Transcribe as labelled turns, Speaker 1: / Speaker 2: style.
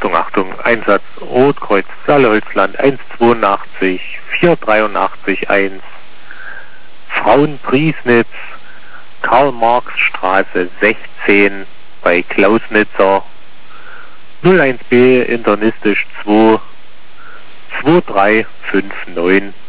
Speaker 1: Achtung, Achtung, Einsatz Rotkreuz Salholzland 182 483 1, Frauenpriesnitz, Karl-Marx-Straße 16 bei Klausnitzer, 01B internistisch 2 2359